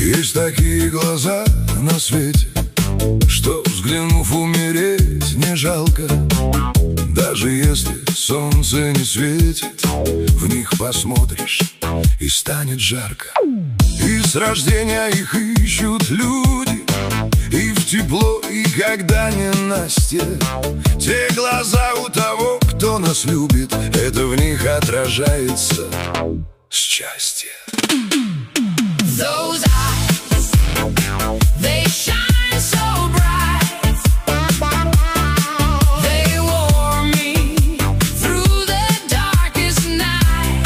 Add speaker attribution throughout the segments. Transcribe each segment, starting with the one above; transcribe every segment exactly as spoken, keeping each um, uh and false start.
Speaker 1: Есть такие глаза на свете, что, взглянув, умереть не жалко. Даже если солнце не светит, в них посмотришь и станет жарко. И с рождения их ищут люди, и в тепло, и когда ненастье. Те глаза у того, кто нас любит, это в них отражается счастье.
Speaker 2: Those eyes, they shine so bright. They warm me through the darkest night.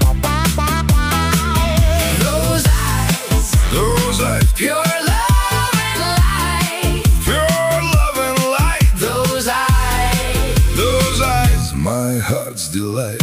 Speaker 2: Those eyes,
Speaker 1: Those eyes,
Speaker 2: pure love and light.
Speaker 1: pure love and light.
Speaker 2: Those eyes,
Speaker 1: Those eyes, my heart's delight.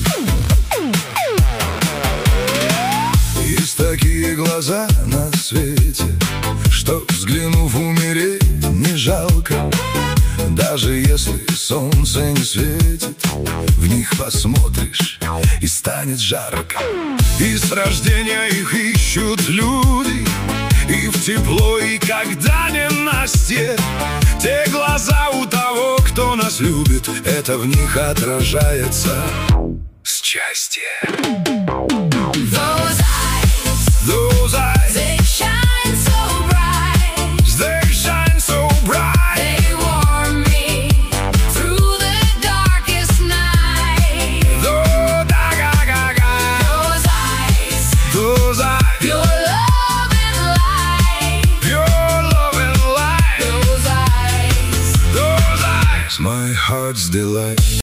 Speaker 1: Есть такие глаза на свете, что, взглянув, умереть не жалко. Даже если солнце не светит, в них посмотришь и станет жарко. И с рождения их ищут люди, и в тепло, и когда ненастье. Те глаза у того, кто нас любит, это в них отражается счастье.
Speaker 2: those eyes,
Speaker 1: Those eyes,
Speaker 2: they shine so bright.
Speaker 1: they shine so bright.
Speaker 2: They warm me through the darkest night.
Speaker 1: Though da ga ga ga.
Speaker 2: Those eyes,
Speaker 1: Those eyes,
Speaker 2: pure love and light.
Speaker 1: pure love and light.
Speaker 2: Those eyes,
Speaker 1: Those eyes, my heart's delight.